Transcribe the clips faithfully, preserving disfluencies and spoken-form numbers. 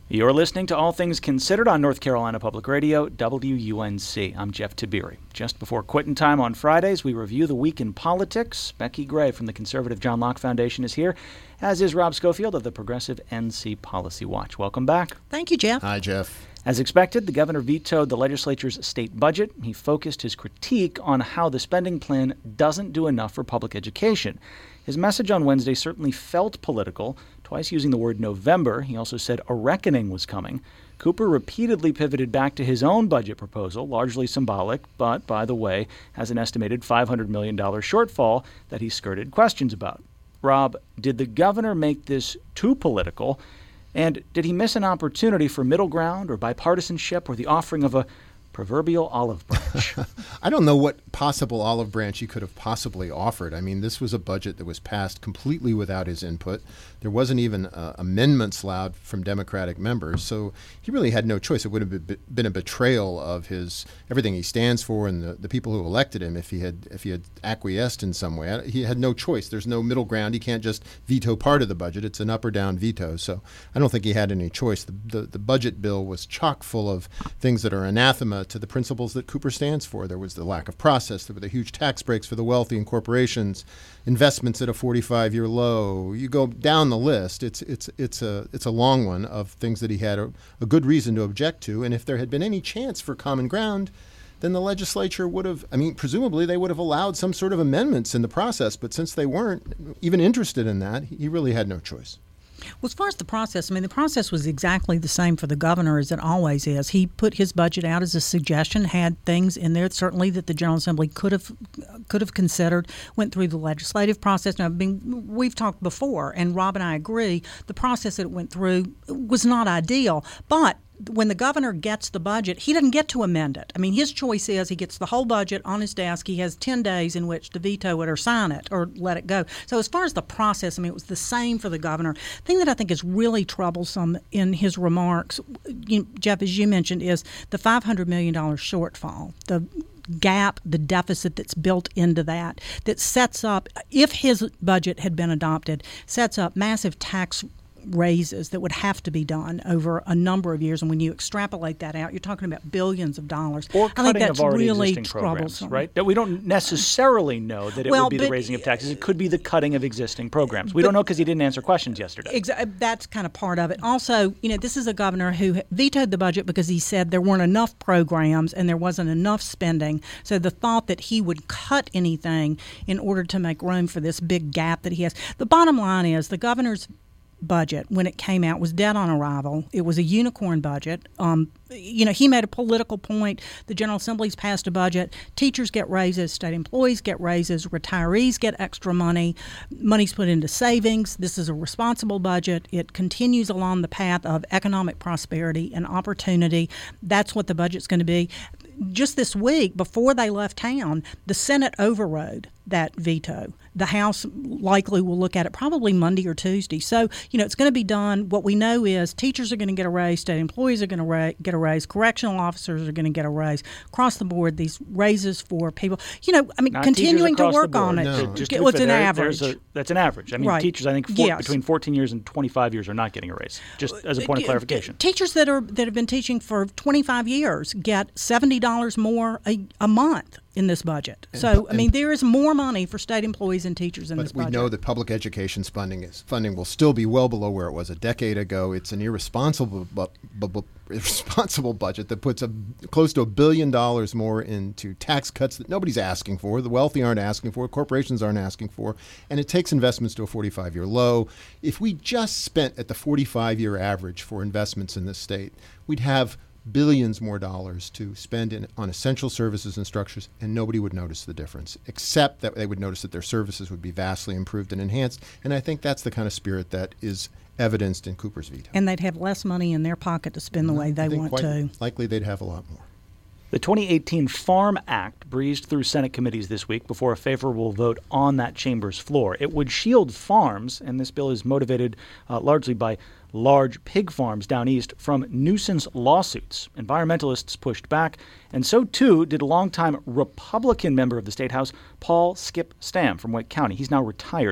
You're listening to All Things Considered on North Carolina Public Radio, W U N C. I'm Jeff Tiberi. Just before quitting time on Fridays, we review the week in politics. Becky Gray from the conservative John Locke Foundation is here, as is Rob Schofield of the Progressive N C Policy Watch. Welcome back. Thank you, Jeff. Hi, Jeff. As expected, the governor vetoed the legislature's state budget. He focused his critique on how the spending plan doesn't do enough for public education. His message on Wednesday certainly felt political, twice using the word November. He also said a reckoning was coming. Cooper repeatedly pivoted back to his own budget proposal, largely symbolic, but, by the way, has an estimated five hundred million dollars shortfall that he skirted questions about. Rob, did the governor make this too political? And did he miss an opportunity for middle ground or bipartisanship or the offering of a proverbial olive branch? I don't know what possible olive branch he could have possibly offered. I mean, this was a budget that was passed completely without his input. There wasn't even uh, amendments allowed from Democratic members, so he really had no choice. It would have be- been a betrayal of his everything he stands for and the, the people who elected him if he had if he had acquiesced in some way. He had no choice. There's no middle ground. He can't just veto part of the budget. It's an up or down veto. So I don't think he had any choice. The the, the budget bill was chock full of things that are anathema to the principles that Cooper stands for. There was the lack of process. There were the huge tax breaks for the wealthy and corporations, investments at a forty-five-year low. You go down the list. It's it's it's a it's a long one of things that he had a, a good reason to object to. And if there had been any chance for common ground, then the legislature would have, I mean, presumably they would have allowed some sort of amendments in the process. But since they weren't even interested in that, he really had no choice. Well, as far as the process, I mean, the process was exactly the same for the governor as it always is. He put his budget out as a suggestion, had things in there certainly that the General Assembly could have could have considered, went through the legislative process. Now, I mean, we've talked before, and Rob and I agree, the process that it went through was not ideal, but when the governor gets the budget, he doesn't get to amend it. I mean, his choice is he gets the whole budget on his desk. He has ten days in which to veto it or sign it or let it go. So as far as the process, I mean, it was the same for the governor. The thing that I think is really troublesome in his remarks, you, Jeff, as you mentioned, is the five hundred million dollars shortfall, the gap, the deficit that's built into that, that sets up, if his budget had been adopted, sets up massive tax raises that would have to be done over a number of years. And when you extrapolate that out, you're talking about billions of dollars. Or cutting I think that's of already really existing programs, troublesome. right? That we don't necessarily know that it well, would be the but, raising of taxes. It could be the cutting of existing programs. We but, don't know because he didn't answer questions yesterday. Exa- that's kind of part of it. Also, you know, this is a governor who vetoed the budget because he said there weren't enough programs and there wasn't enough spending. So the thought that he would cut anything in order to make room for this big gap that he has. The bottom line is the governor's budget, when it came out, was dead on arrival. It was a unicorn budget. Um, you know, he made a political point. The General Assembly's passed a budget. Teachers get raises. State employees get raises. Retirees get extra money. Money's put into savings. This is a responsible budget. It continues along the path of economic prosperity and opportunity. That's what the budget's going to be. Just this week, before they left town, the Senate overrode that veto. The House likely will look at it probably Monday or Tuesday. So, you know, it's going to be done. What we know is teachers are going to get a raise, state employees are going to ra- get a raise, correctional officers are going to get a raise. Across the board, these raises for people, you know, I mean, Not continuing to work on it. No. Just Well, it's an there, average. A, that's an average. I mean, right. teachers, I think, four, yes. between fourteen years and twenty-five years are not getting a raise, just as a point of clarification. Teachers that are that have been teaching for twenty-five years get seventy dollars more a, a month in this budget. And, so, I and, mean, there is more money for state employees and teachers in but this we budget. know that public education funding is funding will still be well below where it was a decade ago. It's an irresponsible bu- bu- bu- irresponsible budget that puts a, close to a billion dollars more into tax cuts that nobody's asking for, the wealthy aren't asking for, corporations aren't asking for, and it takes investments to a forty-five-year low. If we just spent at the forty-five-year average for investments in this state, we'd have billions more dollars to spend in, on essential services and structures, and nobody would notice the difference, except that they would notice that their services would be vastly improved and enhanced. And I think that's the kind of spirit that is evidenced in Cooper's veto. And they'd have less money in their pocket to spend the way they want quite to. Likely they'd have a lot more. The twenty eighteen Farm Act breezed through Senate committees this week before a favorable vote on that chamber's floor. It would shield farms, and this bill is motivated uh, largely by large pig farms down east, from nuisance lawsuits. Environmentalists pushed back, and so too did a longtime Republican member of the State House, Paul Skip Stam from Wake County. He's now retired.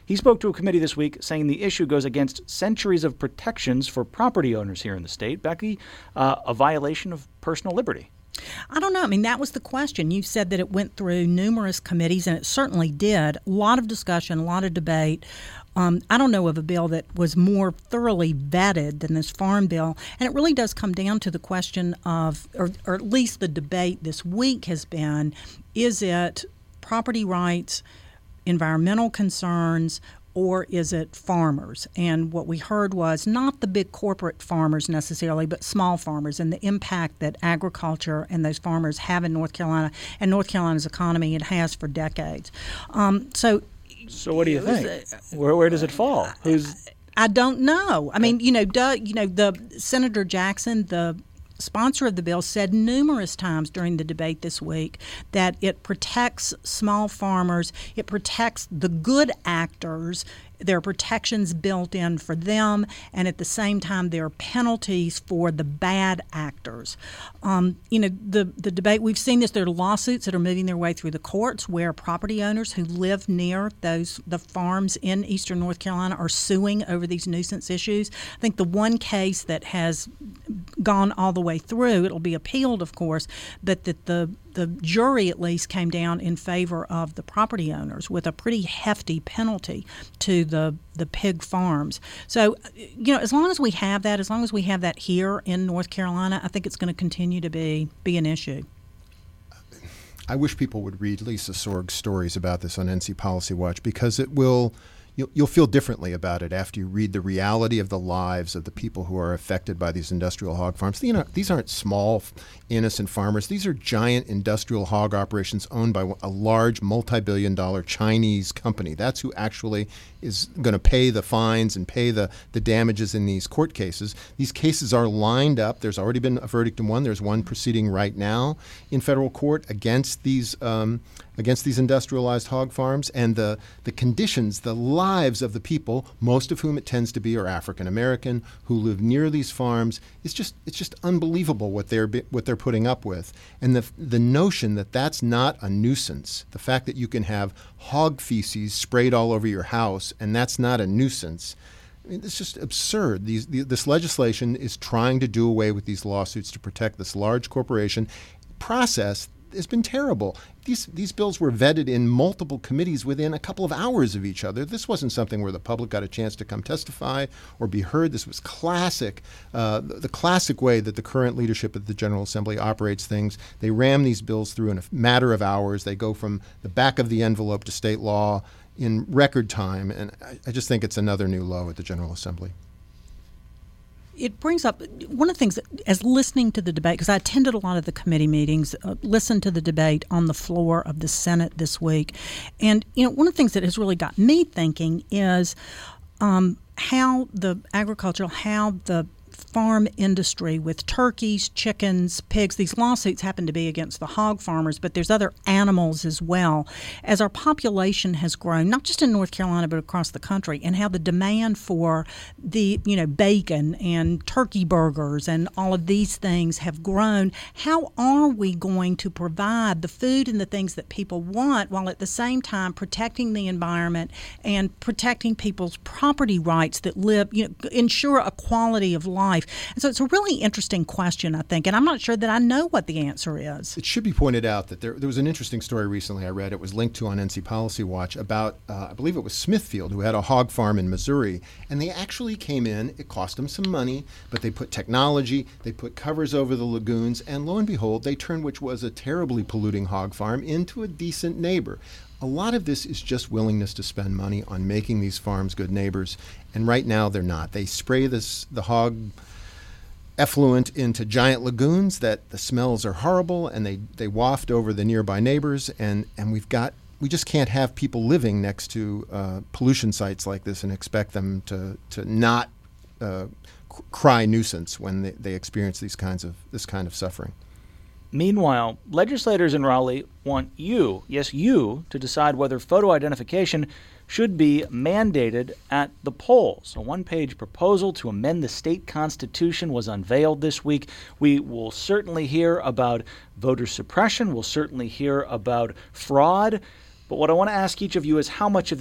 He spoke to a committee this week saying the issue goes against centuries of protections for property owners here in the state. Becky, uh, a violation of personal liberty. I don't know. I mean, that was the question. You said that it went through numerous committees, and it certainly did. A lot of discussion, a lot of debate. Um, I don't know of a bill that was more thoroughly vetted than this farm bill. And it really does come down to the question of, or, or at least the debate this week has been, is it property rights, environmental concerns, or is it farmers? And what we heard was not the big corporate farmers necessarily, but small farmers and the impact that agriculture and those farmers have in North Carolina and North Carolina's economy. It has for decades. Um, so, so what do you think? Where where does it fall? Who's? I don't know. I mean, you know, Doug, you know, the Senator Jackson, the sponsor of the bill, said numerous times during the debate this week that it protects small farmers, it protects the good actors. There are protections built in for them, and at the same time, there are penalties for the bad actors. Um, you know, the the debate, we've seen this. There are lawsuits that are moving their way through the courts where property owners who live near those the farms in eastern North Carolina are suing over these nuisance issues. I think the one case that has gone all the way through, it'll be appealed, of course, but that the the jury at least came down in favor of the property owners with a pretty hefty penalty to the the pig farms. So, you know, as long as we have that, as long as we have that here in North Carolina, I think it's going to continue to be be an issue. I wish people would read Lisa Sorg's stories about this on N C Policy Watch, because it will You'll, you'll feel differently about it after you read the reality of the lives of the people who are affected by these industrial hog farms. You know, these aren't small, innocent farmers. These are giant industrial hog operations owned by a large multi-billion dollar Chinese company. That's who actually is going to pay the fines and pay the, the damages in these court cases. These cases are lined up. There's already been a verdict in one. There's one proceeding right now in federal court against these um, against these industrialized hog farms, and the, the conditions, the lives of the people, most of whom it tends to be are African American, who live near these farms. It's just it's just unbelievable what they're what they're putting up with, and the the notion that that's not a nuisance, the fact that you can have hog feces sprayed all over your house and that's not a nuisance. I mean, it's just absurd. These, the, this legislation is trying to do away with these lawsuits to protect this large corporation. Process has been terrible. These these bills were vetted in multiple committees within a couple of hours of each other. This wasn't something where the public got a chance to come testify or be heard. This was classic, uh, the, the classic way that the current leadership of the General Assembly operates things. They ram these bills through in a matter of hours. They go from the back of the envelope to state law in record time, and I, I just think it's another new low at the General Assembly. It brings up one of the things that, as listening to the debate, because I attended a lot of the committee meetings, uh, listened to the debate on the floor of the Senate this week, and you know, one of the things that has really got me thinking is um, how the agricultural, how the farm industry with turkeys, chickens, pigs, these lawsuits happen to be against the hog farmers, but there's other animals as well. As our population has grown, not just in North Carolina, but across the country, and how the demand for the, you know, bacon and turkey burgers and all of these things have grown, how are we going to provide the food and the things that people want while at the same time protecting the environment and protecting people's property rights that live, you know, ensure a quality of life? And so it's a really interesting question, I think, and I'm not sure that I know what the answer is. It should be pointed out that there, there was an interesting story recently I read. It was linked to on N C Policy Watch about, uh, I believe it was Smithfield, who had a hog farm in Missouri, and they actually came in. It cost them some money, but they put technology, they put covers over the lagoons, and lo and behold, they turned which was a terribly polluting hog farm into a decent neighbor. A lot of this is just willingness to spend money on making these farms good neighbors, and right now they're not. They spray this the hog effluent into giant lagoons that the smells are horrible, and they, they waft over the nearby neighbors, and, and we've got we just can't have people living next to uh, pollution sites like this and expect them to to not uh, cry nuisance when they, they experience these kinds of this kind of suffering. Meanwhile, legislators in Raleigh want you, yes, you, to decide whether photo identification should be mandated at the polls. A one-page proposal to amend the state constitution was unveiled this week. We will certainly hear about voter suppression. We'll certainly hear about fraud. But what I want to ask each of you is how much of this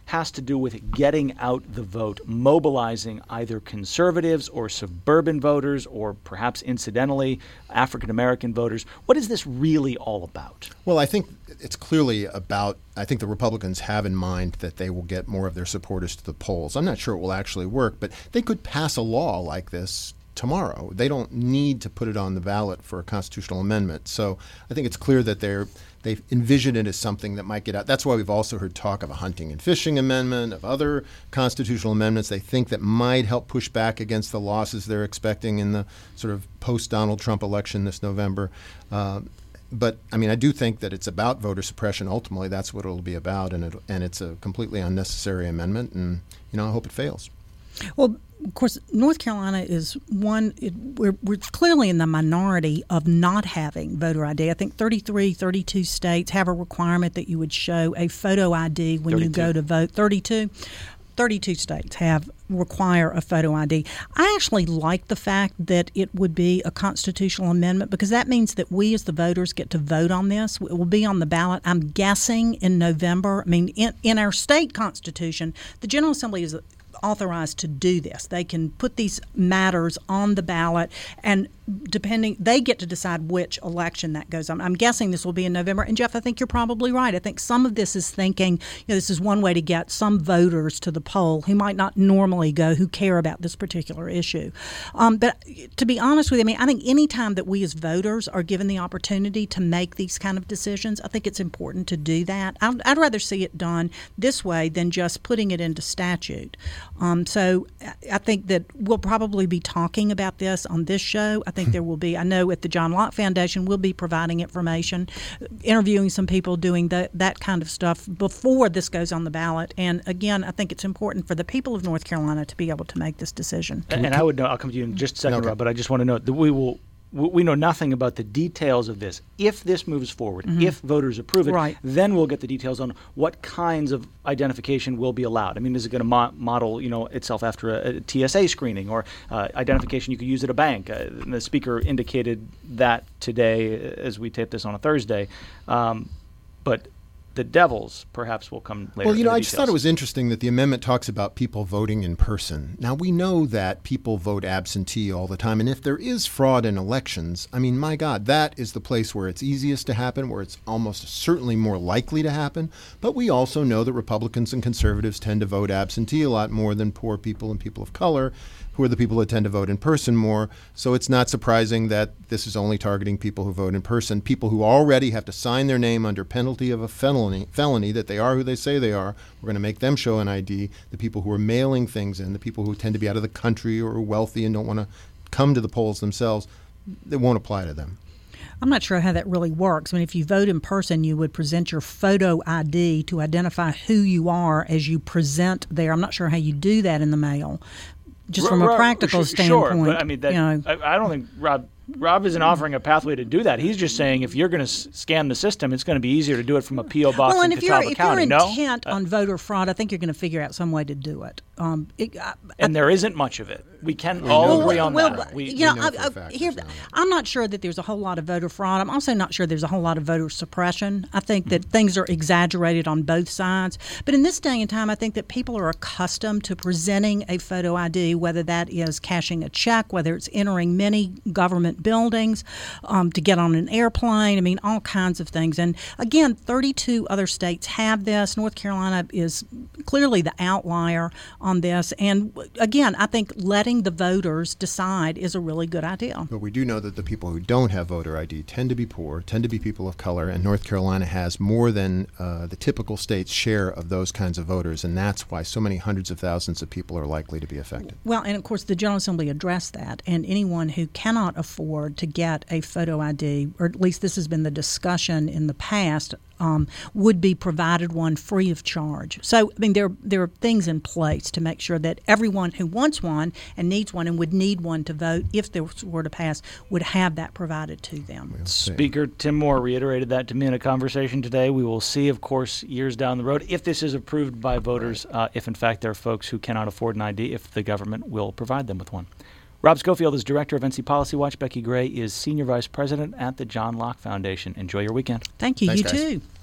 has to do with getting out the vote, mobilizing either conservatives or suburban voters or perhaps incidentally African-American voters. What is this really all about? Well, I think it's clearly about, I think the Republicans have in mind that they will get more of their supporters to the polls. I'm not sure it will actually work, but they could pass a law like this tomorrow. They don't need to put it on the ballot for a constitutional amendment. So I think it's clear that they're they envision it as something that might get out. That's why we've also heard talk of a hunting and fishing amendment, of other constitutional amendments they think that might help push back against the losses they're expecting in the sort of post-Donald Trump election this November. Uh, but, I mean, I do think that it's about voter suppression. Ultimately, that's what it'll be about, and, it, and it's a completely unnecessary amendment, and, you know, I hope it fails. Well, of course, North Carolina is one, it, we're, we're clearly in the minority of not having voter I D. I think thirty-three, thirty-two states have a requirement that you would show a photo I D when thirty-two. You go to vote. thirty-two? thirty-two states have require a photo I D. I actually like the fact that it would be a constitutional amendment because that means that we as the voters get to vote on this. It will be on the ballot, I'm guessing, in November. I mean, in, in our state constitution, the General Assembly is authorized to do this. They can put these matters on the ballot, and depending, they get to decide which election that goes on. I'm guessing this will be in November. And Jeff, I think you're probably right. I think some of this is thinking, you know, this is one way to get some voters to the poll who might not normally go, who care about this particular issue. Um, but to be honest with you, I mean, I think any time that we as voters are given the opportunity to make these kind of decisions, I think it's important to do that. I'd, I'd rather see it done this way than just putting it into statute. Um, so I think that we'll probably be talking about this on this show. I think there will be, I know at the John Locke Foundation, we'll be providing information, interviewing some people, doing that, that kind of stuff before this goes on the ballot. And again, I think it's important for the people of North Carolina to be able to make this decision. And, and I would know, I'll come to you in just a second, okay. Rob, but I just want to note that we will we know nothing about the details of this. If this moves forward, mm-hmm. if voters approve it, right. then we'll get the details on what kinds of identification will be allowed. I mean, is it going to mo- model, you know, itself after a, a T S A screening or uh, identification you could use at a bank? Uh, the speaker indicated that today as we tape this on a Thursday. Um, but the devils perhaps will come later. Well, you know, I details. just thought it was interesting that the amendment talks about people voting in person. Now, we know that people vote absentee all the time, and if there is fraud in elections, I mean, my God, that is the place where it's easiest to happen, where it's almost certainly more likely to happen. But we also know that Republicans and conservatives tend to vote absentee a lot more than poor people and people of color, who are the people that tend to vote in person more. So it's not surprising that this is only targeting people who vote in person, people who already have to sign their name under penalty of a felony, felony that they are who they say they are. We're going to make them show an I D. The people who are mailing things in, the people who tend to be out of the country or are wealthy and don't want to come to the polls themselves, it won't apply to them. I'm not sure how that really works. I mean, if you vote in person, you would present your photo I D to identify who you are as you present there. I'm not sure how you do that in the mail. Just from a practical sure, standpoint. Sure, but I mean, that, you know, I, I don't think Rob Rob isn't offering a pathway to do that. He's just saying if you're going to s- scan the system, it's going to be easier to do it from a P O box well, in and if Catawba you're, if County. you're No? intent on voter fraud, I think you're going to figure out some way to do it. Um, it I, and I, there isn't much of it. We can We all know agree that. on well, that. We, you know, we know I, for a I, fact here, there's not. I'm not sure that there's a whole lot of voter fraud. I'm also not sure there's a whole lot of voter suppression. I think that things are exaggerated on both sides. But in this day and time, I think that people are accustomed to presenting a photo I D, whether that is cashing a check, whether it's entering many government buildings, um, to get on an airplane. I mean, all kinds of things. And again, thirty-two other states have this. North Carolina is clearly the outlier on this. And again, I think letting the voters decide is a really good idea. But we do know that the people who don't have voter I D tend to be poor, tend to be people of color, and North Carolina has more than uh, the typical state's share of those kinds of voters, and that's why so many hundreds of thousands of people are likely to be affected. Well, and of course, the General Assembly addressed that, and anyone who cannot afford to get a photo I D, or at least this has been the discussion in the past, Um, would be provided one free of charge. So, I mean, there there are things in place to make sure that everyone who wants one and needs one and would need one to vote, if this were to pass, would have that provided to them. We'll see. Speaker Tim Moore reiterated that to me in a conversation today. We will see, of course, years down the road, if this is approved by voters, uh, if in fact there are folks who cannot afford an I D, if the government will provide them with one. Rob Schofield is Director of N C Policy Watch. Becky Gray is Senior Vice President at the John Locke Foundation. Enjoy your weekend. Thank you. Thanks, you guys. too.